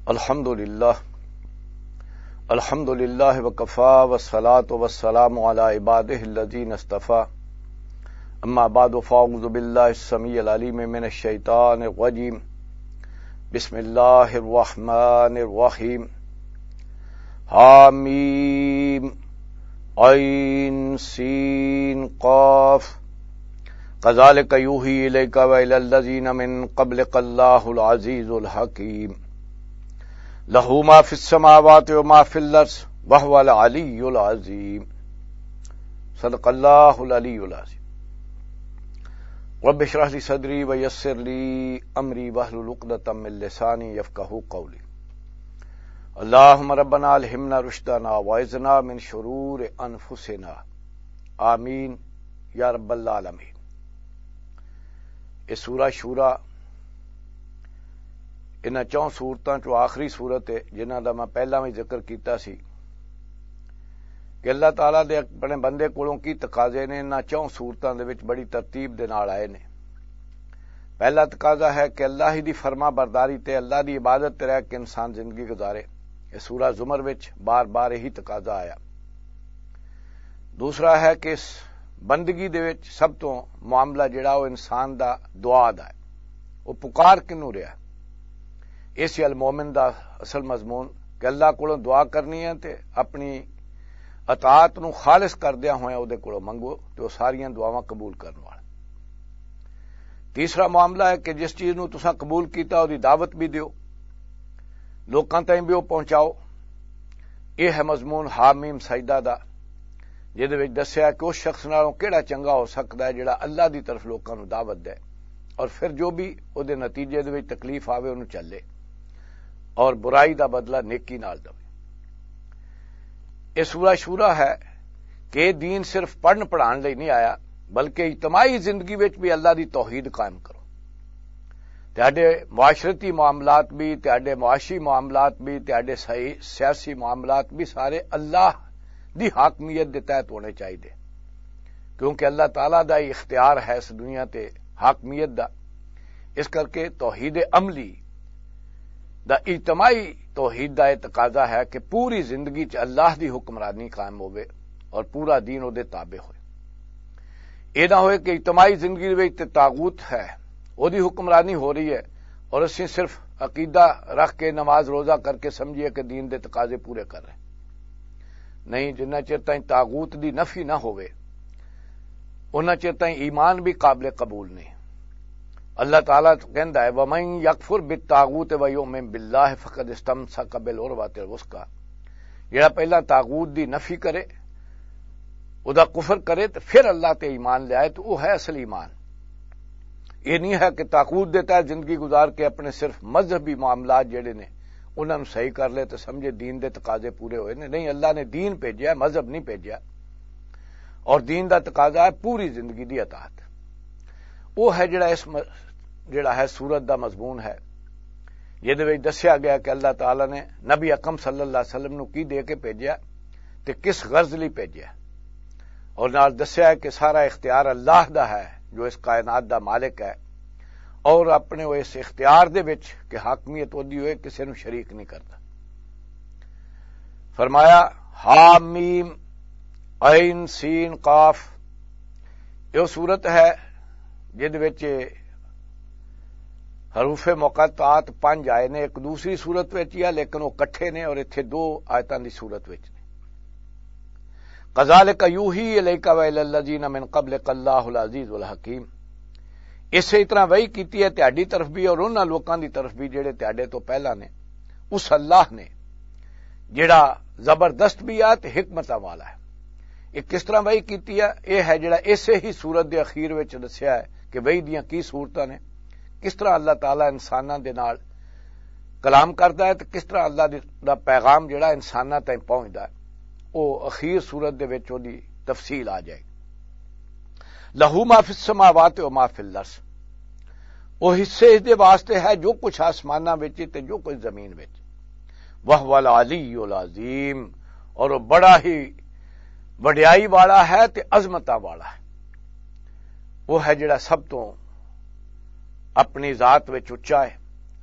الحمدللہ وکفا والصلاۃ والسلام علی عبادہ الذین اصطفیٰ اما بعد فاعوذ باللہ السمیع العلیم من الشیطان الرجیم بسم اللہ الرحمن الرحیم حامیم عین سین قاف کذالک یوحی الیک والی الذین من قبلک اللہ العزیز الحکیم لہ ما فی السماوات وما فی الارض وہو العلی العظیم صدق اللہ العلی العظیم رب اشرح لی صدری ویسر لی امری واحلل عقدۃ من لسانی یفقہوا قولی اللہم ربنا الہمنا رشدنا واعذنا من شرور انفسنا آمین یا رب العالمین۔ یہ سورہ شورا انہاں چون صورتاں چو آخری صورت ہے جنہاں دا میں پہلا بھی ذکر کیتا سی کہ اللہ تعالیٰ دے اپنے بندے کولوں کی تقاضے نے انہاں چون صورتاں دے وچ بڑی ترتیب دے نال آئے نے۔ پہلا تقاضا ہے کہ اللہ ہی دی فرما برداری تے اللہ دی عبادت تے رہ کے انسان زندگی گزارے، یہ سورہ زمر وچ بار بار یہی تقاضا آیا۔ دوسرا ہے کہ اس بندگی دے وچ سب تو معاملہ جڑا وہ انسان دا دعا دا ہے، وہ پکار کنوں رہا ہے۔ اسی المومن دا اصل مضمون کہ اللہ کولوں دعا کرنی ہے تے اپنی اطاعت نو خالص کردیا ہوئے او دے کولوں منگو تے وہ ساریاں دعاواں قبول کرن والا۔ تیسرا معاملہ ہے کہ جس چیز نو تساں قبول کیتا او دی دعوت بھی دیو، لوکاں تائیں بھی او پہنچاؤ۔ یہ ہے مضمون حامیم سجدہ دا، جہدے وچ دسیا کہ اس شخص نالوں کیڑا چنگا ہو سکدا ہے جڑا اللہ دی طرف لوکاں نو دعوت دے اور پھر جو بھی او دے نتیجے دے وچ تکلیف آوے اونوں چلے اور برائی دا بدلہ نیکی نال دے۔ یہ سورہ شورا ہے کہ دین صرف پڑھن پڑھان لئی نہیں آیا بلکہ اجتماعی زندگی وچ بھی اللہ دی توحید قائم کرو۔ تہاڈے معاشرتی معاملات بھی، تہاڈے معاشی معاملات بھی، تہاڈے سیاسی معاملات بھی سارے اللہ دی حاکمیت دے تحت ہونے چاہیے، کیونکہ اللہ تعالیٰ دا ہی اختیار ہے اس دنیا تے حاکمیت دا۔ اس کر کے توحید عملی دا اجتماعی توحید دا تقاضا ہے کہ پوری زندگی چ اللہ دی حکمرانی قائم ہوئے اور پورا دین او دے تابع ہوئے۔ یہ نہ ہوئے کہ اجتماعی زندگی وچ طاغوت ہے، او دی حکمرانی ہو رہی ہے اور اسی صرف عقیدہ رکھ کے نماز روزہ کر کے سمجھیے کہ دین دے تقاضے پورے کر رہے۔ نہیں، جنہ چر تائیں طاغوت دی نفی نہ ہوئے انہاں چر تائیں ایمان بھی قابل قبول نہیں۔ اللہ تعالیٰ کہندا ہے وَمَن يَكْفُرْ بِالطَّاغُوتِ وَيُؤْمِن بِاللَّهِ فَقَدِ اسْتَمْسَكَ بِالْعُرْوَةِ الْوُثْقَىٰ۔ جڑا پہلا طاغوت دی نفی کرے، او دا کفر کرے تو پھر اللہ تے ایمان لے آئے تو وہ ہے اصل ایمان۔ یہ نہیں ہے کہ طاغوت دے تحت زندگی گزار کے اپنے صرف مذہبی معاملات جڑے نے انہاں نوں صحیح کر لے تو سمجھے دین دے تقاضے پورے ہوئے نے۔ نہیں، اللہ نے دین بھیجا ہے، مذہب نہیں بھیجا، اور دین دا تقاضا ہے پوری زندگی دی اطاعت۔ وہ ہے جڑا ہے سورت دا مضمون ہے، جہدے وچ دسیا گیا کہ اللہ تعالیٰ نے نبی اکرم صلی اللہ علیہ وسلم نو کی دے کے بھیجیا تے کس غرض لئی بھیجیا، اور نال دسیا ہے کہ سارا اختیار اللہ دا ہے جو اس کائنات دا مالک ہے، اور اپنے اس اختیار دے وچ کہ حاکمیت اودی ہوئے کسی نو شریک نہیں کرتا۔ فرمایا حامیم عین سین قاف، یہ صورت ہے جہدے وچ حروف مقطعات 5 آئے نے، ایک دوسری صورت وچ ہی ہے لیکن وہ کٹھے نے اور ایتھے 2 آیتاں دی صورت وچ نے۔ کذالک یوحی الیک والی الذین من قبلک اللہ العزیز الحکیم، اسی طرح وہی کیتی ہے تہاڈی طرف بھی اور انہاں لوکاں دی طرف بھی جڑے تہاڈے تو پہلا نے، اس اللہ نے جڑا زبردست بھی ہے تے حکمتاں والا ہے۔ یہ کس طرح وہی کیتی ہے؟ یہ ہے جڑا اسے ہی سورت دے اخیر وچ دسیا ہے کہ وہی دیاں کی صورتاں نے، کس طرح اللہ تعالیٰ انساناں دے نال کلام کردا ہے تے کس طرح اللہ دا پیغام جڑا انساناں تائیں پہنچدا ہے، وہ اخیر سورت دے وچ دی تفصیل آ جائے۔ لہو ما فی السماوات و ما فی الارض، وہ حصے اس دے واسطے ہے جو کچھ آسماناں وچ تے جو کچھ زمین وچ۔ وہو العلی العظیم، اور وہ بڑا ہی وڈیائی والا ہے تے عظمتاں والا ہے۔ وہ ہے جڑا سب تو اپنی ذات وچ اچا ہے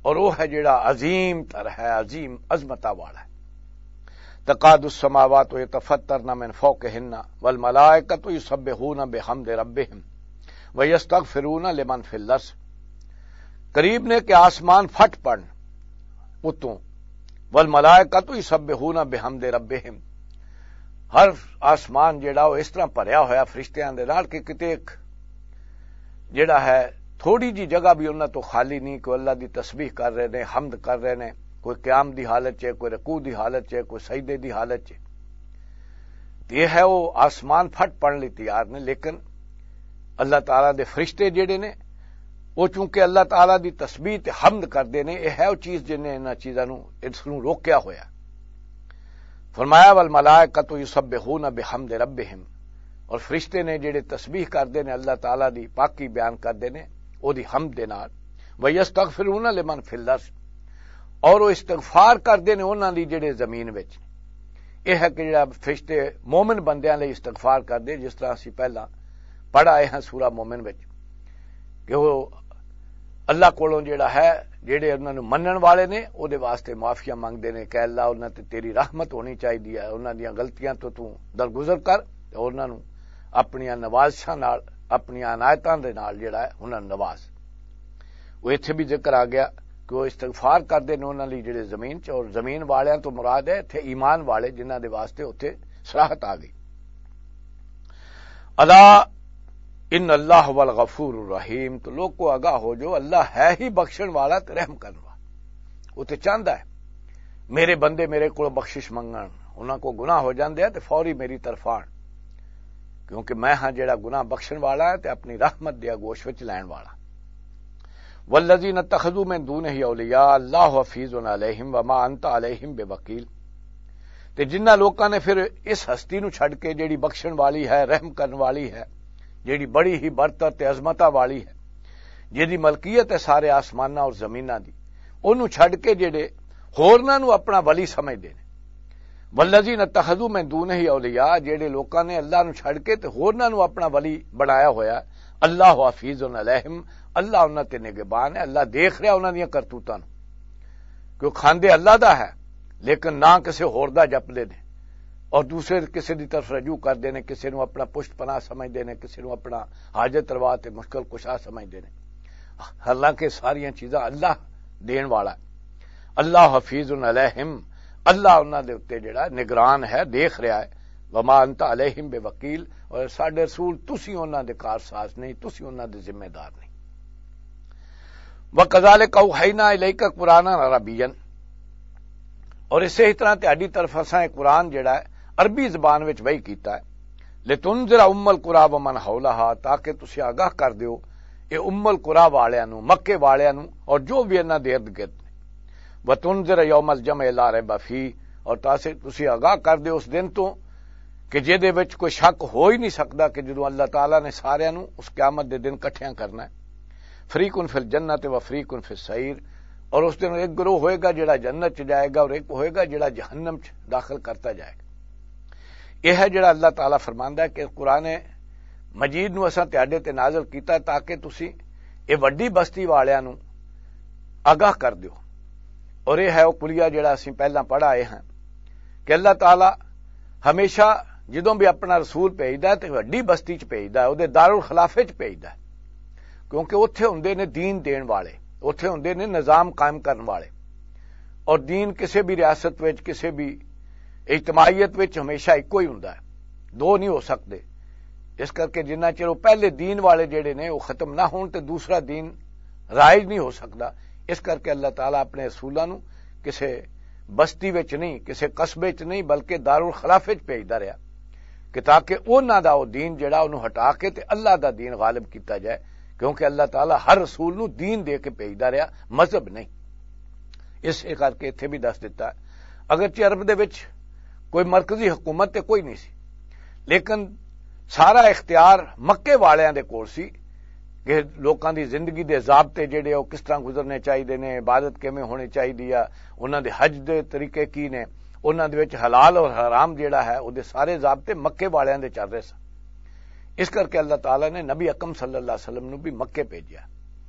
اور وہ ہے جڑا عظیم تر ہے، عظیم عظمتہ والا ہے۔ تقاد السماوات یتفطرن من فوقہن والملائکۃ یسبحون بحمد ربہم ویستغفرون لمن فی الارض، قریب نے کہ آسمان پھٹ پڑن اتوں، والملائکۃ یسبحون بحمد ربہم، ہر آسمان جڑا وہ اس طرح بھریا ہوا فرشتیاں دے نال کہ کتے ایک جڑا ہے تھوڑی جی جگہ بھی انہاں تو خالی نہیں، کوئی اللہ دی تسبیح کر رہے نے، حمد کر رہے نے، کوئی قیام دی حالت چ، کوئی رکوع دی حالت چ، کوئی سجدے دی حالت چ۔ یہ ہے وہ آسمان پھٹ پڑن لی تیار نے، لیکن اللہ تعالیٰ دے فرشتے جڑے نے وہ چونکہ اللہ تعالیٰ دی تسبیح تے حمد کردے نے، یہ ہے وہ چیز جن نے انہاں چیزاں نو اس نو روکیا ہویا۔ فرمایا والملائکۃ یسبحون بحمد ربہم، اور فرشتے نے جڑے تسبیح کردے نے اللہ تعالیٰ دی پاکی بیان کردے نے او دی حمد دے نال، ویستغفرون لمن فی الارض، اور وہ استغفار کردے نے انہاں دی جڑے زمین وچ۔ یہ ہے کہ جڑا فرشتے مومن بندیاں لئی استغفار کردے، جس طرح اسی پہلا پڑھا ہے سورہ مومن وچ کہ وہ اللہ کولوں جڑا ہے جڑے انہاں نو منن والے نے او دے واسطے معافیاں منگدے نے کہ اللہ انہاں تے تیری رحمت ہونی چاہیے ہے، انہاں دیاں غلطیاں تو درگزر کر تے انہاں نو اپنیاں نوازشاں نال، اپنیاں عنایتاں دے نال جڑا ہے انہاں نو نواز۔ وہ ایتھے بھی ذکر آ گیا کہ وہ استغفار کردے نے انہاں لئی جڑے زمین چ، اور زمین والیاں تو مراد ہے ایتھے ایمان والے جنہاں دے واسطے اوتھے صراحت آ گئی۔ الا ان اللہ والغفور الرحیم، تو لوگ کو آگاہ ہو جو اللہ ہے ہی بخشن والا تے رحم کرن والا، وہ تے چاہندا ہے میرے بندے میرے کو بخشش منگن، انہاں کو گناہ ہو جاندے ہیں تے فوری میری طرف آن، کیونکہ میں ہاں جڑا گناہ بخشن والا ہے تے اپنی رحمت دے گوش وچ لین والا۔ والذین اتخذوا من دونہ اولیاء اللہ حفیظ علیہم وما انت علیہم بوکیل، تے جنہ لوکاں نے پھر اس ہستی نو چھڈ کے جیڑی بخشن والی ہے، رحم کرن والی ہے، جیڑی بڑی ہی برتر تے عظمتہ والی ہے، جیڑی ملکیت ہے سارے آسماناں اور زمیناں دی، اونوں چھڈ کے جڑے ہورناں نو اپنا ولی سمجھدے نے۔ والذین اتخذوا من دونہ اولیاء، جڑے لوکاں نے اللہ نو چھڈ کے تے ہورناں نو اپنا ولی بنایا ہویا، اللہ حفیظ علیہم، اللہ انہاں تے نگہبان ہے، اللہ دیکھ رہا انہاں دیاں کرتوتاں نو، کہ کھاندے اللہ دا ہے لیکن نہ کسے ہور دا جپدے نے، اور دوسرے کسی دی طرف رجوع کردے نے، کسی نو اپنا پشت پناہ سمجھدے نے، کسی نو اپنا حاجت روا تے مشکل کشا سمجھدے نے، حالانکہ ساریاں چیزاں اللہ دین والا ہے۔ اللہ حفیظ علیہم، اللہ انہاں دے اوتے جڑا نگران ہے، دیکھ رہا ہے۔ وما انت علیہم بوکیل، اور ساڈے رسول تسی انہاں دے کارساز نہیں، تسی انہاں دے ذمہ دار نہیں۔ وَكَذَلِكَ أَوْحَيْنَا إِلَيْكَ قُرْآنًا عَرَبِيًّا، اور اسی طرح تہاڈی طرف اساں قرآن جڑا ہے عربی زبان وچ وحی کیتا ہے، لِتُنذِرَ أُمَّ الْقُرَىٰ وَمَنْ حَوْلَهَا، تاکہ تسی آگاہ کر دیو اے ام القریٰ والیاں نو، مکے والیاں نو، اور جو بھی انہاں دے ارد گرد نے۔ وَتُنذِرَ يَوْمَ الْجَمْعِ لَا رَيْبَ فِيهِ، اور تسی آگاہ کر دیو اس دن تو کہ جہدے وچ کوئی شک ہو ہی نہیں سکدا کہ جدوں اللہ تعالیٰ نے ساریاں نو اس قیامت دے دن کٹھیاں کرنا ہے۔ فریقٌ فی الجنت و فریقٌ فی السعیر، اور اس دن ایک گروہ ہوئے گا جڑا جنت چ جائے گا، اور ایک ہوئے گا جڑا جہنم چ داخل کرتا جائے گا۔ یہ ہے جڑا اللہ تعالیٰ فرماندا ہے کہ قرآن مجید نو اساں تہاڈے تے نازل کیتا تاکہ تسی اے وڈی بستی والیاں نو آگاہ کر دیو۔ اور یہ ہے وہ کلیہ جڑا اسی پہلا پڑھا آئے ہیں کہ اللہ تعالیٰ ہمیشہ جدوں بھی اپنا رسول بھیجدا ہے تے وڈی بستی چ بھیجدا ہے، اودے دارالخلافے چ بھیجدا ہے، کیونکہ اوتھے ہوندے نے دین دین والے، اوتھے ہوندے نے نظام قائم کرن والے، اور دین کسی بھی ریاست وچ، کسی بھی اجتماعیت وچ ہمیشہ ایکو ہی ہوندا ہے، دو نہیں ہو سکتے۔ اس کر کے جنہ چر وہ پہلے دین والے جڑے نے وہ ختم نہ ہون تے دوسرا دین رائج نہیں ہو سکتا۔ اس کر کے اللہ تعالیٰ اپنے رسولاں نو کسے بستی وچ نہیں، کسے قصبے چ نہیں، بلکہ دارالخلافے چ بھیجدا رہا کہ تاکہ انہاں دا وہ دین جڑا انہوں ہٹا کے تے اللہ دا دین غالب کیتا جائے، کیونکہ اللہ تعالیٰ ہر رسول نو دین دے کے بھیجدا رہا، مذہب نہیں۔ اس کر کے اتنے بھی دس دیتا ہے اگرچہ عرب دے وچ کوئی مرکزی حکومت تے کوئی نہیں سی، لیکن سارا اختیار مکے والیاں دے کول سی کہ لوکاں دی زندگی دے ضابطے جڑے وہ کس طرح گزرنے چاہیے نے، عبادت کیویں ہونی چاہیے، انہاں دے حج دے طریقے کی نے، انہاں دے وچ حلال اور حرام جڑا ہے او دے سارے ضابطے مکے والیاں دے چل رہے سن۔ اس کر کے اللہ تعالیٰ نے نبی اکرم صلی اللہ علیہ وسلم نو بھی مکے بھیجیا،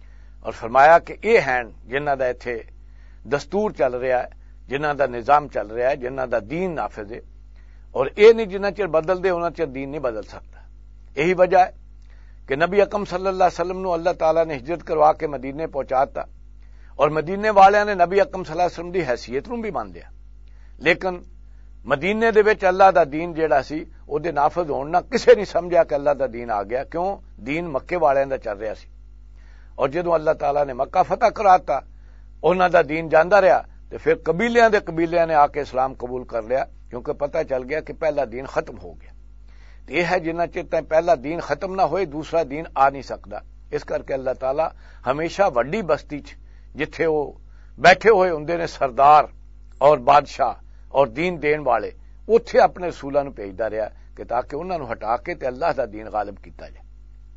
اور فرمایا کہ یہ ہیں جنہاں دا ایتھے دستور چل رہا ہے، جنہاں دا نظام چل رہا ہے، جنہاں دا دین نافذ ہے، اور یہ نہیں جنہ چر بدل دے انہاں چر دین نہیں بدل سکتا۔ یہی وجہ ہے کہ نبی اکرم صلی اللہ علیہ وسلم نو اللہ تعالیٰ نے ہجرت کروا کے مدینے پہنچاتا، اور مدینے والوں نے نبی اکرم صلی اللہ علیہ وسلم دی حیثیت نو بھی مان لیا، لیکن مدینے دے وچ اللہ دا دین جیڑا سی او دے نافذ ہون نہ کسے نہیں سمجھا کہ اللہ دا دین آ گیا، کیوں؟ دین مکے والوں دا چل رہا سی، اور جدوں اللہ تعالیٰ نے مکہ فتح کراتا انہاں دا دین جاندا رہا، تو پھر قبیلیاں نے آ کے اسلام قبول کر لیا، کیونکہ پتہ چل گیا کہ پہلا دین ختم ہو گیا۔ یہ ہے جنہ چر تک پہلا دین ختم نہ ہوئے دوسرا دین آ نہیں سکتا۔ اس کر کے اللہ تعالیٰ ہمیشہ وڈی بستی جتھے وہ بیٹھے ہوئے ہوندے نے سردار اور بادشاہ اور دین دین والے، اتھے اپنے رسولاں نو بھیجدا رہا کہ تاکہ انہاں نو ہٹا کے تے اللہ دا دین غالب کیتا جائے۔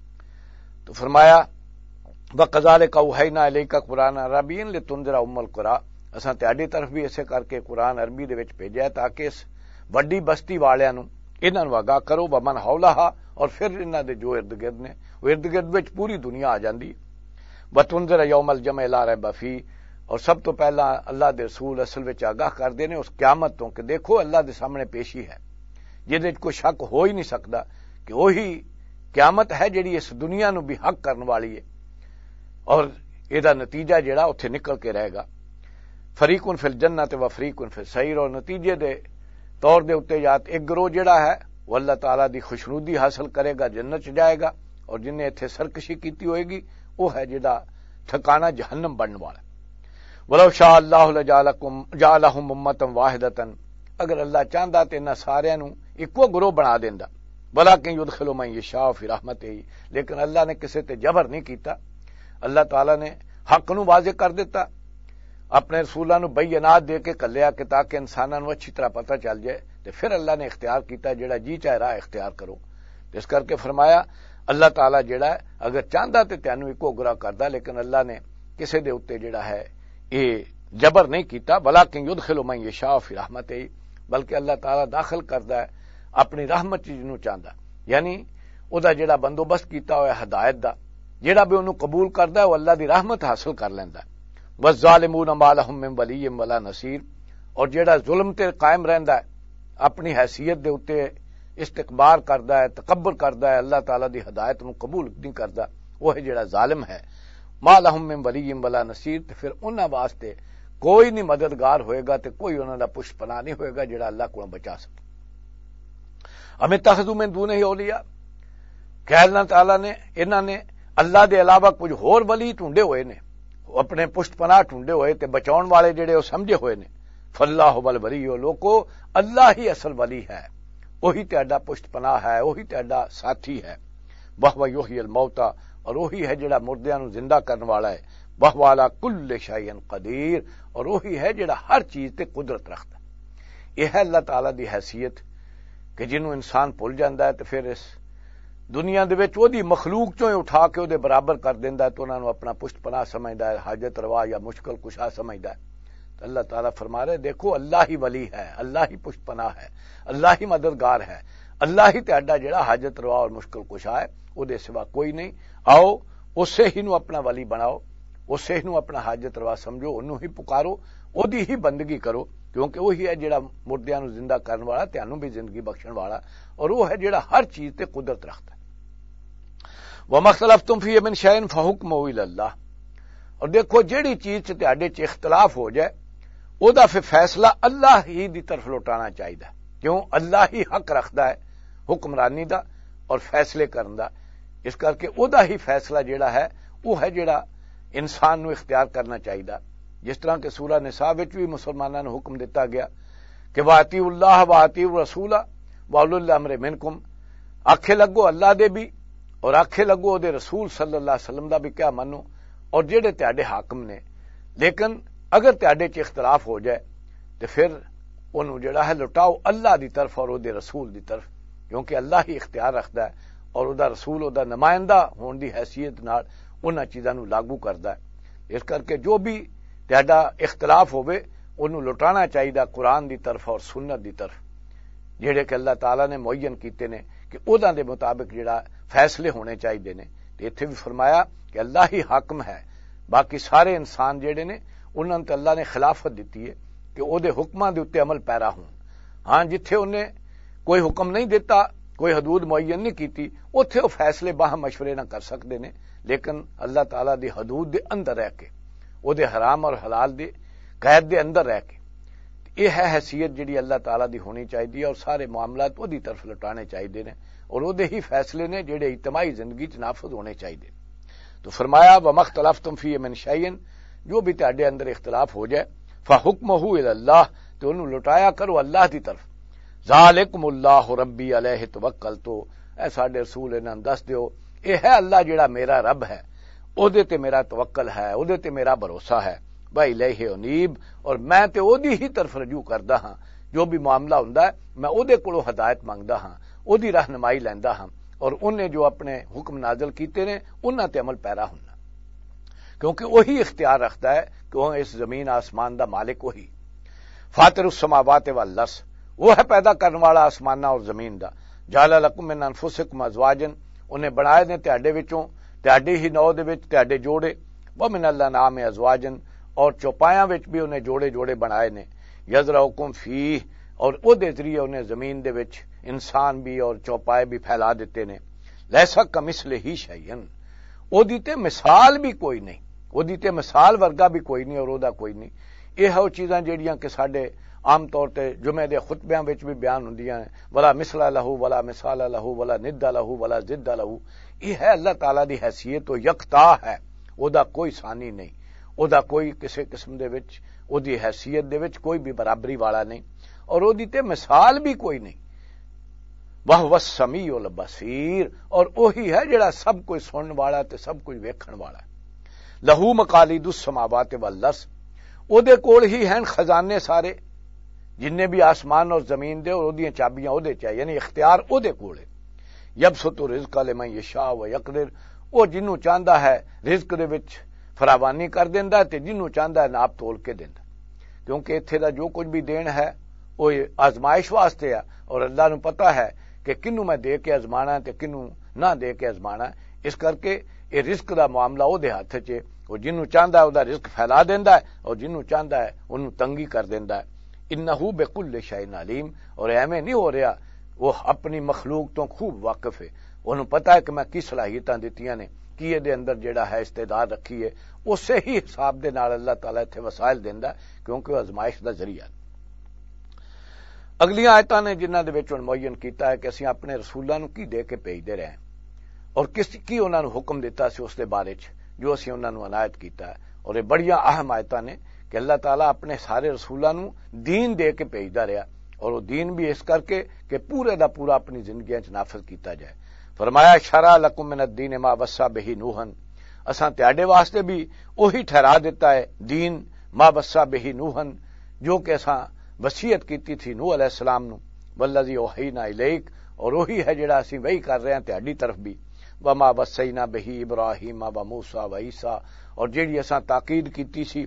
تو فرمایا وَقَذَلِكَ أَوْحَيْنَا إِلَيْكَ قُرْآنًا عَرَبِيًّا لِتُنذِرَ أُمَّ الْقُرَىٰ، اساں تہاڈی طرف بھی اسے کر کے قرآن عربی دے وچ بھیجیا تاکہ اس وڈی بستی والیاں نو انہاں نو آگاہ کرو، وَمَنْ حَوْلَهَا، اور پھر انہاں دے جو ارد گرد نے وہ ارد گرد وچ پوری دنیا آ جاندی ہے۔ وَتُنذِرَ يَوْمَ الْجَمْعِ لَا رَيْبَ فِيهِ، اور سب تو پہلا اللہ دے رسول اصل وچ آگاہ کردے نے اس قیامت تو کہ دیکھو اللہ دے سامنے پیشی ہے جہدے کوئی شک ہو ہی نہیں سکتا کہ وہی قیامت ہے جڑی اس دنیا نو بھی حق کرن والی ہے، اور یہ نتیجہ جڑا اتنے نکل کے رہے گا۔ فریقن فی الجنت و فریقن فی السعیر، اور نتیجے دے طور دے اتنے یا ایک گروہ جڑا ہے وہ اللہ تعالیٰ دی خوشنودی حاصل کرے گا، جنت چ جائے گا، اور جنہیں اتنے سرکشی کیتی ہوئے گی وہ ہے جڑا ٹھکانہ جہنم بننے والا۔ وَلَوْ شَاءَ اللَّهُ لَجَعَلَهُمْ أُمَّةً وَاحِدَةً، اگر اللہ چاہتا تو انہاں ساریاں نو اکو گروہ بنا دیندا، وَلَٰكِن يُدْخِلُ مَن يَشَاءُ فِي رَحْمَتِهِ، لیکن اللہ نے کسے تے جبر نہیں کیتا، اللہ تعالیٰ نے حق نو واضح کر دیتا، اپنے رسولاں نو بینات دے کے کلیا کہ تاکہ انساناں نو اچھی طرح پتہ چل جائے، تے پھر اللہ نے اختیار کیتا جڑا جی چاہے راہ اختیار کرو۔ اس کر کے فرمایا اللہ تعالیٰ جڑا ہے اگر چاہتا تے تینوں اکو گراہ کردا، لیکن اللہ نے کسے دے اوتے جڑا ہے یہ جبر نہیں کیتا، وَلَٰكِن يُدْخِلُ مَن يَشَاءُ فِي رَحْمَتِهِ، بلکہ اللہ تعالیٰ داخل کردا ہے اپنی رحمت جنوں چاہتا، یعنی او دا جڑا بندوبست کیتا ہوا ہدایت دا، جڑا بھی انہوں قبول کردا ہے وہ اللہ دی رحمت حاصل کر لیندا ہے۔ وَالظَّالِمُونَ مَا لَهُم مِّن وَلِيٍّ وَلَا نَصِيرٍ، اور جڑا ظلم تے قائم رہندا ہے اپنی حیثیت دے اوتے استکبار کردا ہے، تکبر کردا ہے، اللہ تعالیٰ دی ہدایت نو قبول نہیں کردا، وہ ہے جڑا ظالم ہے۔ مَا لَهُم مِّن وَلِيٍّ وَلَا نَصِيرٍ، تے پھر انہاں واسطے کوئی نہیں مددگار ہوئے گا تے کوئی انہاں دا پشت پناہ نہیں ہوئے گا جڑا اللہ کو بچا سکے۔ ام اتخذوا من دونہ اولیاء، کہ اللہ تعالیٰ نے انہاں نے اللہ دے علاوہ کچھ ہور ولی ڈھونڈے ہوئے نے، اپنے پشت پناہ ڈھونڈے ہوئے تے بچاؤن والے جڑے وہ سمجھے ہوئے نے۔ فاللہ الولی، لوکو اللہ ہی اصل ولی ہے، وہی تہاڈا پشت پناہ ہے، وہی تہاڈا ساتھی ہے۔ وَهُوَ يُحْيِي الْمَوْتَىٰ، اور وہی ہے جڑا مردیاں نو زندہ کرنے والا ہے۔ وَهُوَ عَلَىٰ كُلِّ شَيْءٍ قَدِيرٌ، اور وہی ہے جڑا ہر چیز تے قدرت رکھتا ہے۔ یہ ہے اللہ تعالیٰ دی حیثیت کہ جنوں انسان بھول جاندا ہے تے پھر اس دنیا دے وچ وہ دی مخلوق چوں اٹھا کے وہ دے برابر کر دیندا ہے، تو انہاں نو اپنا پشت پناہ سمجھدا ہے، حاجت روا یا مشکل کشا سمجھدا ہے۔ تو اللہ تعالیٰ فرما رہے دیکھو اللہ ہی ولی ہے، اللہ ہی پشت پناہ ہے، اللہ ہی مددگار ہے، اللہ ہی تہاڈا جڑا حاجت روا اور مشکل کشا ہے، او دے سوا کوئی نہیں۔ آؤ اسے ہی نو اپنا ولی بناؤ، اسے ہی نو اپنا حاجت روا سمجھو، انہوں ہی پکارو، او دی ہی بندگی کرو، کیونکہ وہی ہے جڑا مردیاں نو زندہ کرنے والا، تانوں بھی زندگی بخشن والا، اور وہ ہے جڑا ہر چیز تے قدرت رکھتا ہے۔ وَمَا اخْتَلَفْتُمْ فِيهِ مِنْ شَيْءٍ فَحُكْمُهُ إِلَى اللَّهِ، اور دیکھو جیڑی چیز چ تہاڈے چ اختلاف ہو جائے او دا پھر فیصلہ اللہ ہی دی طرف لوٹانا چاہیے، کیوں؟ اللہ ہی حق رکھدا ہے حکمرانی دا اور فیصلے کرن دا، اس کر کے او دا ہی فیصلہ جیڑا ہے وہ ہے جیڑا انسان نو اختیار کرنا چاہیے۔ جس طرح کہ سورہ نساء وچ بھی مسلماناں نو حکم دیتا گیا کہ وَأَطِیعُوا اللَّهَ وَأَطِیعُوا الرَّسُولَ وَأُولِي الْأَمْرِ مِنْکُمْ، آکھے لگو اللہ دے بھی اور آکھے لگو دے رسول صلی اللہ علیہ وسلم دا بھی کیا منو، اور جڑے تہاڈے حاکم نے، لیکن اگر تہاڈے چ اختلاف ہو جائے تو پھر انہوں جڑا ہے لٹاؤ اللہ دی طرف اور او دے رسول دی طرف، کیونکہ اللہ ہی اختیار رکھدا ہے اور او دا رسول او دا نمائندہ ہون دی حیثیت نال انہاں چیزاں نو لاگو کردا ہے۔ اس کر کے جو بھی تہاڈا اختلاف ہوے انہوں لٹانا چاہیے قرآن دی طرف اور سنت دی طرف، جڑے کہ اللہ تعالیٰ نے معین کیتے نے کہ اوداں دے مطابق جڑا فیصلے ہونے چاہیے نے۔ تے ایتھے بھی فرمایا کہ اللہ ہی حاکم ہے، باقی سارے انسان جڑے نے انہوں نے اللہ نے خلافت دیتی ہے کہ وہ حکماں دے اتنے عمل پیرا ہون. ہاں جتھے انہیں کوئی حکم نہیں دیتا، کوئی حدود معین نہیں کیتی، اتھے وہ فیصلے باہم مشورے نہ کر سکتے نے، لیکن اللہ تعالیٰ دی حدود دے اندر رہ کے، وہ حرام اور حلال دی قید دے اندر رہ کے، یہ ہے حیثیت جڑی اللہ تعالیٰ دی ہونی چاہیے اور سارے معاملات وہ دی طرف لٹانے چاہیے نے اور وہ ہی فیصلے نے جڑے اجتماعی زندگی چ نافذ ہونے چاہیے. تو فرمایا وَمَا اخْتَلَفْتُمْ فِيهِ مِنْ شَيْءٍ، جو بھی تہاڈے اندر اختلاف ہو جائے فَحُكْمُهُ إِلَى اللَّهِ، تو انہوں لٹایا کرو اللہ دی طرف. ذَلِكُمُ اللَّهُ رَبِّي عَلَيْهِ تَوَكَّلْتُ، اے ساڈے رسول انہاں دس دیو اے ہے اللہ جڑا میرا رب ہے، او دے تے میرا توکل ہے، او دے تے میرا بھروسہ ہے. وَإِلَيْهِ أُنِيبُ، اور میں تے او دی ہی طرف رجوع کردا ہاں، جو بھی معاملہ ہوندا ہے میں او دے کولوں ہدایت منگدا ہاں، او دی رہنمائی لیندا ہاں، اور انہیں جو اپنے حکم نازل کیتے نے انہاں تے عمل پیرا ہونا، کیونکہ وہی اختیار رکھتا ہے کہ وہ اس زمین آسمان دا مالک وہی. فاطر السماوات والارض، وہ ہے پیدا کرنے والا آسمانہ اور زمین دا. جعل لکم من انفسکم ازواجا، انہیں بنائے نے تہاڈے وچوں، تہاڈی ہی نو دے وچ تہاڈے جوڑے، ومن الانعام ازواجا، اور چوپایاں وچ بھی انہیں جوڑے جوڑے بنائے نے. یذرؤکم فیہ، اور او دے ذریعے انہیں زمین دے وچ انسان بھی اور چوپائے بھی پھیلا دیتے نے. لیسا کمثلہ شیئن، او دی تے مثال بھی کوئی نہیں، او دی تے مثال ورگا بھی کوئی نہیں اور او دا کوئی نہیں. یہ ہے وہ چیزاں جیڑیاں کہ ساڈے عام طور تے جمعے دے خطبیاں وچ بھی بیان ہوندیاں ہیں، ولا مثل لہ ولا مثال لہ ولا ند لہ ولا ضد لہ. یہ ہے اللہ تعالیٰ دی حیثیت، وہ یکتا ہے، او دا کوئی ثانی نہیں، او دا کوئی کسی قسم دے وچ او دی حیثیت دے وچ کوئی بھی برابری والا نہیں، اور او دی تے مثال بھی کوئی نہیں. وَهُوَ السَّمِيعُ الْبَصِيرُ، اور وہی ہے جڑا سب کچھ سنن والا تے سب کچھ ویکھن والا ہے. لہو مقالید السماوات والارض، او دے کول ہی ہیں خزانے سارے جننے بھی آسمان اور زمین دے، اور او دیاں چابیاں او دے چ، یعنی اختیار او دے کول ہے. یبسط الرزق لمن یشاء ویقدر، او جنوں چاہندا ہے رزق دے وچ فراوانی کر دیندا تے جنوں چاہندا ہے ناپ تول کے دیندا، کیونکہ ایتھے دا جو کچھ بھی دین ہے وہ آزمائش واسطے ہے، اور اللہ نو پتہ ہے کہ کنوں میں دے کے آزمانا ہے تے کنوں نہ دے کے آزمانا ہے. اس کر کے یہ رزق دا معاملہ او دے ہاتھ چ، وہ جنوں چاہندا ہے او دا رزق پھیلا دیندا ہے اور جنوں چاہندا ہے انہوں تنگی کر دیندا ہے. انہ بکل شیء علیم، اور ایویں نہیں ہو رہا، وہ اپنی مخلوق تو خوب واقف ہے، انہوں پتہ ہے کہ میں کی صلاحیتاں دتیاں نے، کی یہ دے اندر جڑا ہے استعداد رکھی ہے، اسے ہی حساب دے نال اللہ تعالیٰ اتنے وسائل دیندا ہے، کیونکہ وہ آزمائش دا ذریعہ. اگلیاں آیتاں نے جنہاں دے وچ معین کیتا ہے کہ اسی اپنے رسولاں نو کی دے کے بھیجدے رہے ہیں اور کس کی انہاں نو حکم دیتا سی اس دے بارے چ جو اسی انہاں نو عنایت کیتا ہے. اور یہ بڑیاں اہم آیتاں نے کہ اللہ تعالیٰ اپنے سارے رسولاں نو دین دے کے بھیجدا رہا، اور وہ دین بھی اس کر کے کہ پورے دا پورا اپنی زندگیاں چ نافذ کیتا جائے. فرمایا شرع لکم من الدین ما وصى به نوحا، اساں تہاڈے واسطے بھی وہی ٹھہرا دیتا ہے دین ما وصى به نوحا، جو کہ اساں وصیت کیتی تھی نوح علیہ السلام نو، والذی اوحینا الیک، اور وہی ہے جڑا اسی وحی کر رہے ہیں تہاڈی طرف بھی، وما وصینا به ابراہیم و موسیٰ و عیسیٰ، اور جیڑی اساں تاکید کیتی سی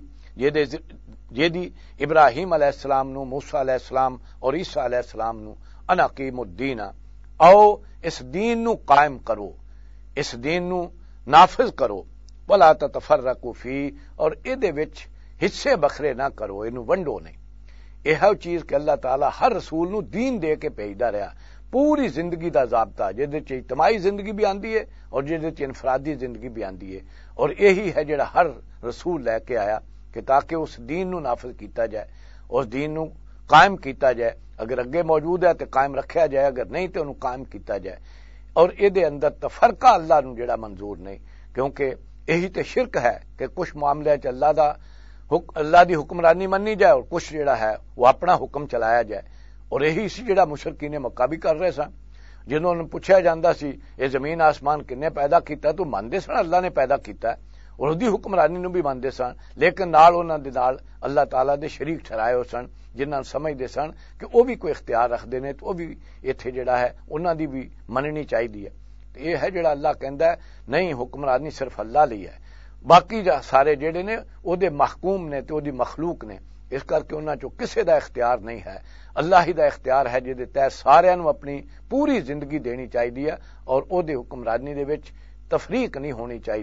جیدی ابراہیم علیہ السلام نو، موسیٰ علیہ السلام اور عیسیٰ علیہ السلام نو، ان اقیموا الدین، او اس دین نو قائم کرو، اس دین نو نافذ کرو، ولا تتفرقوا فی، اور ایدے وچ حصے بکھرے نہ کرو، اینو ونڈو نہیں. یہ ہے چیز کہ اللہ تعالیٰ ہر رسول نو دین دے کے بھیجدا رہا، پوری زندگی دا ضابطہ جہدے چ اجتماعی زندگی بھی آندی ہے اور جہدے چ انفرادی زندگی بھی آندی ہے، اور یہی ہے جڑا ہر رسول لے کے آیا کہ تاکہ اس دین نو نافذ کیتا جائے، اس دین نو قائم کیتا جائے، اگر اگے موجود ہے تو قائم رکھیا جائے، اگر نہیں تو انہوں قائم کیتا جائے. اور یہ دے اندر تفرقہ اللہ نو جڑا منظور نہیں، کیونکہ یہی تے شرک ہے کہ کچھ معاملے چ اللہ دی حکمرانی منی جائے اور کچھ جڑا ہے وہ اپنا حکم چلایا جائے. اور یہی سی جڑا مشرکین مکہ بھی کر رہے سن، جنہوں نے پوچھا جاندہ سی یہ زمین آسمان کنے پیدا کیتا، تو ماندے سن اللہ نے پیدا کیتا ہے اور اس دی حکمرانی نو بھی ماندے سن، لیکن نال انہاں دے نال اللہ تعالیٰ دے شریک ٹھہرائے ہو سن جنہاں سمجھدے سن کہ وہ بھی کوئی اختیار رکھدے نے، تو وہ بھی ایتھے جڑا ہے انہاں دی بھی مننی چاہیے. یہ ہے جڑا اللہ کہندا ہے نہیں حکمرانی صرف اللہ لی ہے، باقی سارے جڑے نے او دے محکوم نے تے او دی مخلوق نے، اس کر کے انہاں چوں کسے دا اختیار نہیں ہے، اللہ ہی دا اختیار ہے جے دے تحت سارے نو اپنی پوری زندگی دینی چاہیے اور او دے حکمرانی دے وچ تفریق نہیں ہونی چاہیے.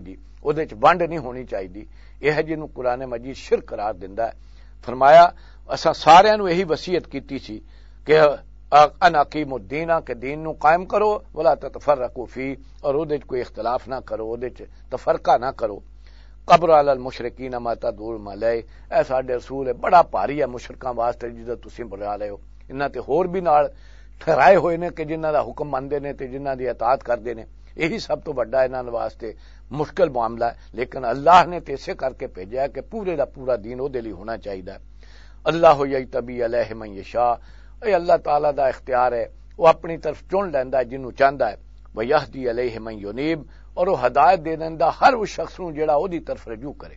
ਉਹਦੇ 'ਚ ਵੰਡ ਨਹੀਂ ਹੋਣੀ ਚਾਹੀਦੀ। ਇਹ ਜਿਹਨੂੰ ਕੁਰਾਨ ਮਜੀਦ ਸ਼ਿਰਕ ਕਰਾਰ ਦਿੰਦਾ ਹੈ। ਫਰਮਾਇਆ ਅਸਾਂ ਸਾਰਿਆਂ ਨੂੰ ਇਹੀ ਵਸੀਅਤ ਕੀਤੀ ਸੀ ਕਿ ਅਨ ਅਕੀਮੁद्दीन کہ دین ਨੂੰ ਕਾਇਮ ਕਰੋ ولا تتفرقوا فيه اور ਉਹਦੇ 'ਚ ਕੋਈ اختلاف نہ کرو, ਉਹਦੇ 'ਚ ਤਫਰਕਾ ਨਾ ਕਰੋ. قبر علی المشرکین ما تدعون علیہ, ਇਹ ਸਾਡੇ ਰਸੂਲ ਹੈ ਬੜਾ ਭਾਰੀ ਹੈ ਮੁਸ਼ਰਕਾਂ ਵਾਸਤੇ ਜਿਹਦਾ ਤੁਸੀਂ ਬੁਲਾ ਰਹੇ ਹੋ. ਇਹਨਾਂ ਤੇ ਹੋਰ ਵੀ ਨਾਲ ਠਹਿਰਾਏ ਹੋਏ ਨੇ ਕਿ ਜਿਨ੍ਹਾਂ ਦਾ ਹੁਕਮ ਮੰਨਦੇ ਨੇ ਤੇ ਜਿਨ੍ਹਾਂ ਦੀ ਇਤਾਅਤ ਕਰਦੇ ਨੇ. ਇਹੀ ਸਭ ਤੋਂ ਵੱਡਾ ਇਹਨਾਂ ਵਾਸਤੇ ਮੁਸ਼ਕਲ ਮਾਮਲਾ ਹੈ. ਲੇਕਿਨ ਅੱਲਾਹ ਨੇ ਤੇ ਇਸੇ ਕਰਕੇ ਭੇਜਿਆ کہ پورے ਦਾ پورا دین ਉਹਦੇ ਲਈ ਹੋਣਾ ਚਾਹੀਦਾ ہے. اللہ یجتبی علیہ من یشاء, ਇਹ ਅੱਲਾਹ ਤਾਲਾ ਦਾ ਇਖਤਿਆਰ ਹੈ, ਉਹ ਆਪਣੀ ਤਰਫ ਚੁਣ ਲੈਂਦਾ ਜਿਹਨੂੰ ਚਾਹੁੰਦਾ ਹੈ. ویہدی علیہ من ینیب, اور وہ ہدایت دے دینا ہر اس شخص نو جڑا وہ دی طرف رجوع کرے.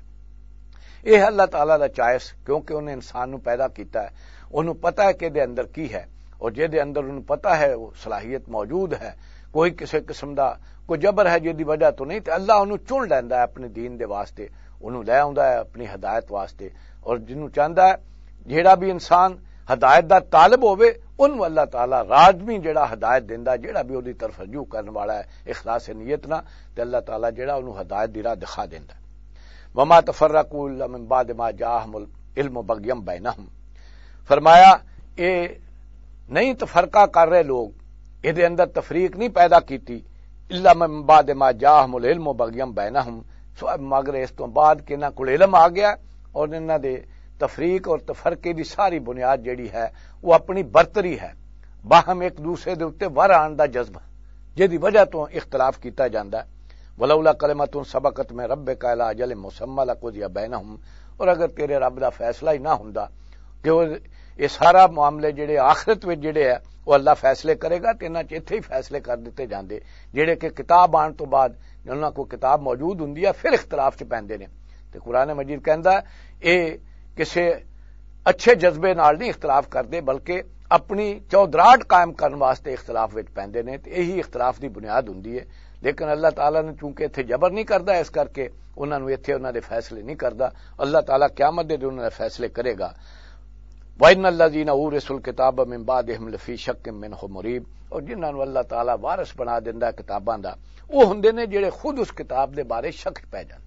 یہ اللہ تعالیٰ دا چائس, کیونکہ انہیں انسان نو پیدا کیتا ہے, انہوں پتا ہے کہ دے اندر کی ہے, اور جے دے اندر انہوں پتا ہے وہ صلاحیت موجود ہے, کوئی کسی قسم دا کوئی جبر ہے جے دی وجہ تو نہیں, تو اللہ انہوں چن لینا ہے اپنے دین دے واسطے, انہوں لے آندا ہے اپنی ہدایت واسطے. اور جنہوں چاہتا ہے جیڑا بھی انسان ہدایت دا طالب ہوئے انہوں اللہ تعالیٰ راجمی جڑا ہدایت دیندا, جڑا بھی وہ طرف رجوع کرنے والا ہے اخلاص نیت نہ, تے اللہ تعالیٰ جڑا انہوں ہدایت دی راہ دکھا دیندا. وما تفرقوا الا من بعد ما جاءهم العلم بغيا بينهم, فرمایا اے نہیں تفرقہ کر رہے لوگ, یہ دے اندر تفریق نہیں پیدا کیتی, الا من بعد ما جاءهم العلم بغيا بينهم, مگر اس تو بعد کہ انہاں کول علم آ گیا اور انہاں دے تفریق اور تفرقے دی ساری بنیاد جیڑی ہے وہ اپنی برتری ہے, باہم ایک دوسرے دے اوتے ور آن دا جذبہ جدی وجہ تو اختلاف کیتا جاندا ہے. ولولا کلمۃ سبقت من ربک الی اجل مسمى لقضی بینہم, اور اگر تیرے رب دا فیصلہ ہی نہ ہوندا کہ وہ یہ سارا معاملے جڑے آخرت وچ جڑے ہے وہ اللہ فیصلے کرے گا, تے انہاں چ ایتھے ہی فیصلے کر دیتے جاندے جڑے کہ کتاب آن تو بعد انہاں کو کتاب موجود ہوندی ہے پھر اختلاف چ پیندے نے. تے قرآن مجید کہندا ہے اے کسی اچھے جذبے نال نہیں اختلاف کرتے بلکہ اپنی چودراہٹ قائم کرنے واسطے اختلاف وچ پیندے نے, تے یہی اختلاف دی بنیاد ہوندی ہے. لیکن اللہ تعالیٰ نے چونکہ اتنے جبر نہیں کرتا, اس کر کے انہوں نے اتنے انہوں نے فیصلے نہیں کرتا. اللہ تعالیٰ قیامت دے انہوں نے فیصلے کرے گا. وَإِنَّ الَّذِينَ أُورِثُوا الْكِتَابَ مِن بَعْدِهِمْ لَفِي شَكٍّ مِّنْهُ مُرِيبٍ, اور جنہاں نوں اللہ تعالیٰ وارث بنا دیندا کتاباں دا, وہ ہوندے نے جڑے خود اس کتاب دے بارے شک پہ جاندے.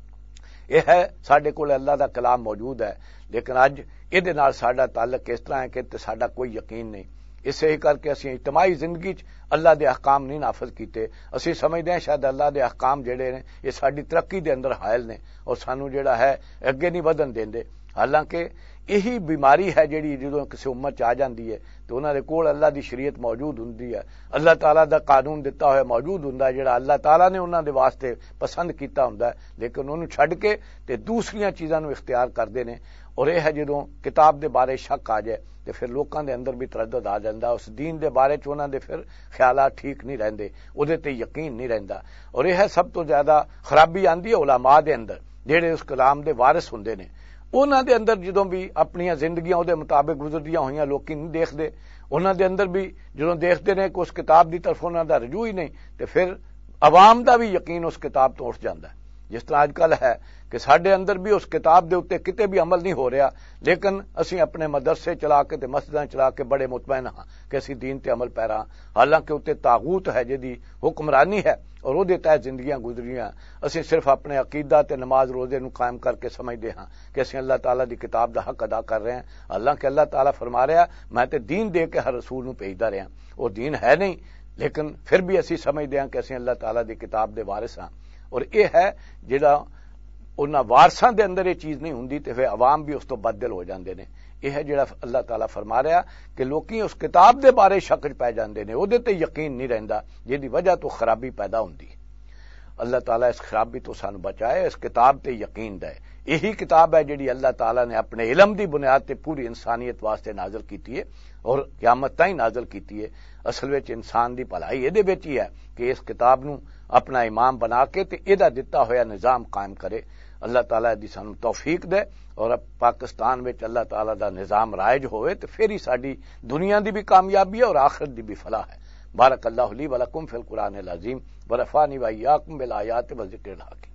یہ ہے ساڈے کول اللہ دا کلام موجود ہے, لیکن اج یہ نال ساڈا تعلق اس طرح ہے کہ ساڈا کوئی یقین نہیں. اسے ہی کر کے اسی اجتماعی زندگی چ اللہ دے احکام نہیں نافذ کیتے. اسی سمجھدے ہیں شاید اللہ دے احکام جڑے نے یہ ساڈی ترقی دے اندر حائل نے اور سانو جڑا ہے اگے نہیں ودن دیندے. حالانکہ یہی بیماری ہے جڑی جدوں کسی امت چ آ جاندی ہے تو انہاں دے کول اللہ دی شریعت موجود ہوندی ہے, اللہ تعالیٰ دا قانون دتا ہوا موجود ہوندا ہے جڑا اللہ تعالیٰ نے انہاں دے واسطے پسند کیتا ہوندا ہے, لیکن انہوں چھڈ کے تے دوسریاں چیزاں نو اختیار کردے نے. اور یہ ہے جدوں کتاب دے بارے شک آ جائے تے پھر لوکاں دے اندر بھی تردد آ جاندا, اس دین دے بارے چ انہاں دے پھر خیالات ٹھیک نہیں رہندے, اودے تے یقین نہیں رہندا. اور یہ ہے سب تو زیادہ خرابی آندی ہے علماء دے اندر جڑے اس کلام دے وارث ہوندے نے. انہاں دے اندر جدوں بھی اپنیاں زندگیاں اودے مطابق گزردیاں ہوئیاں لوکی نہیں دیکھدے, انہاں دے اندر بھی جدوں دیکھدے نے کہ اس کتاب دی طرف انہاں دا رجوع ہی نہیں, تے پھر عوام دا بھی یقین اس کتاب تو اٹھ جاندا ہے. جس طرح اج کل ہے کہ ساڈے اندر بھی اس کتاب دے اوتے کتے بھی عمل نہیں ہو رہا, لیکن اسی اپنے مدرسے چلا کے تے مسجداں چلا کے بڑے مطمئن ہاں کہ اسی دین تے عمل پیرا ہاں, حالانکہ اوتے طاغوت ہے جدی حکمرانی ہے اور وہ تحت زندگیاں گزریاں. اسی صرف اپنے عقیدہ تے نماز روزے نو قائم کر کے سمجھدے ہاں کہ اسی اللہ تعالیٰ دی کتاب دا حق ادا کر رہے ہیں, حالانکہ اللہ تعالیٰ فرما رہا میں تے دین دے کے ہر رسول نو بھیجدا رہا, وہ دین ہے نہیں, لیکن پھر بھی اسی سمجھدے ہاں کہ اسی اللہ تعالیٰ دی کتاب دے وارث ہاں. اور یہ ہے جڑا انہاں وارثاں دے اندر یہ چیز نہیں ہوندی تے پھر عوام بھی اس تو بدل ہو جاندے نے. یہ ہے جڑا اللہ تعالیٰ فرما رہا کہ لوکی اس کتاب دے بارے شک پہ جاندے نے, اودے تے یقین نہیں رہندا جے دی وجہ تو خرابی پیدا ہوندی. اللہ تعالیٰ اس خرابی تو سانو بچائے, اس کتاب تے یقین دے. یہی کتاب ہے جڑی اللہ تعالیٰ نے اپنے علم دی بنیاد تے پوری انسانیت واسطے نازل کیتی ہے اور قیامت تائیں نازل کیتی ہے. اصل وچ انسان دی بھلائی یہ وچ ہی ہے کہ اس کتاب نو اپنا امام بنا کے تے ایدا دتا ہویا نظام قائم کرے. اللہ تعالیٰ دی سانو توفیق دے اور اب پاکستان وچ اللہ تعالیٰ دا نظام رائج ہوئے تو پھر ہی ساری دنیا دی بھی کامیابی ہے اور آخرت دی بھی فلاح ہے. بارک اللہ لی ولکم فی القرآن العظیم ورفعنی وایاکم بالآیات والذکر الحکیم.